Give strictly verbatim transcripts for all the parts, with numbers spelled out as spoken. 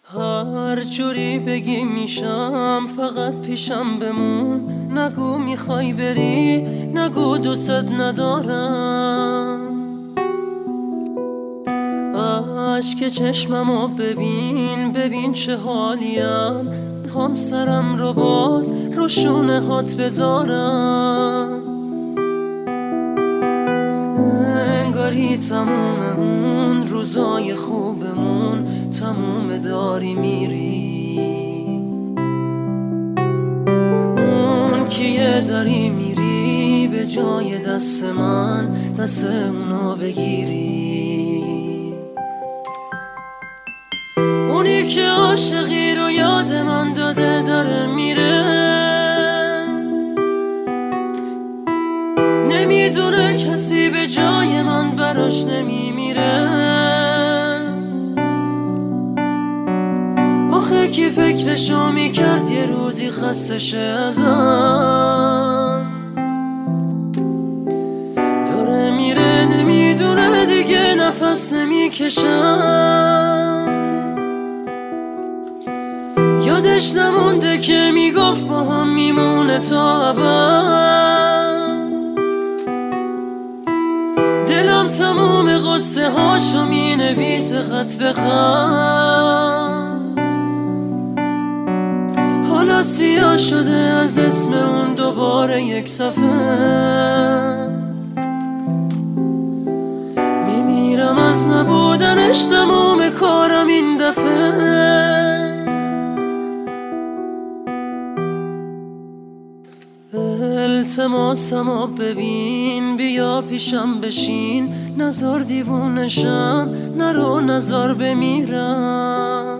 هر جوری بگی میشم، فقط پیشم بمون. نگو میخوای بری، نگو دوست ندارم. عشق چشممو ببین، ببین چه حالیم. میخوام سرم رو باز رو شونه هات بذارم. انگاری تموم اون روزای خوبمون تموم داری میری. اون کیه داری میری به جای دست من، دست اونو بگیری. اونی که عاشقی رو یاد من داده داره میره. نمیدونه کسی به جای من براش نمیمیره. آخه کی فکرشو میکرد یه روزی خسته شه ازم. داره میره نمیدونه دیگه نفس نمیکشم. یادش نمونده که میگفت با هم میمونه تا ابد. دلم تموم قصه هاشو مینویسه خط به خط. حالا سیاه شده از اسم اون دوباره یک صفحه. میمیرم از نبودنش، تموم کارم این دفعه. التماسمو ببین، بیا پیشم بشین. نزار دیوونشم، نرو نزار بمیرم.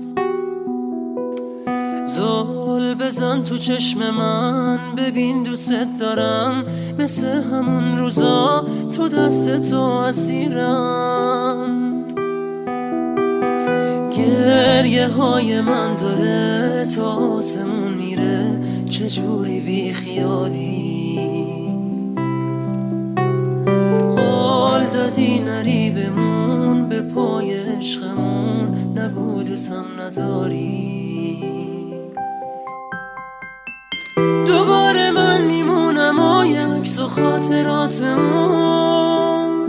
زل بزن تو چشم من، ببین دوست دارم. مثل همون روزا تو دست تو اسیرم. گریه های من داره تا آسمون میره. چجوری بی خیالی قول دادی نری بمون به پای عشقمون. نگو دوستم نداری. دوباره من میمونم و یه عکس و خاطراتمون.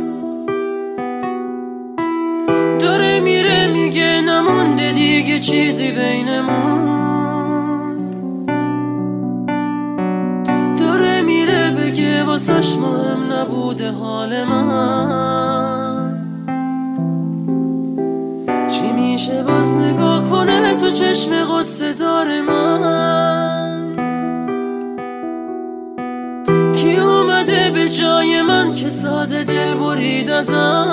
داره میره میگه نمونده دیگه چیزی بینمون. واسش مهم نبوده حال من. چی میشه باز نگاه کنه تو چشم غصه دار من. کی اومده به جای من که ساده دل برید ازم.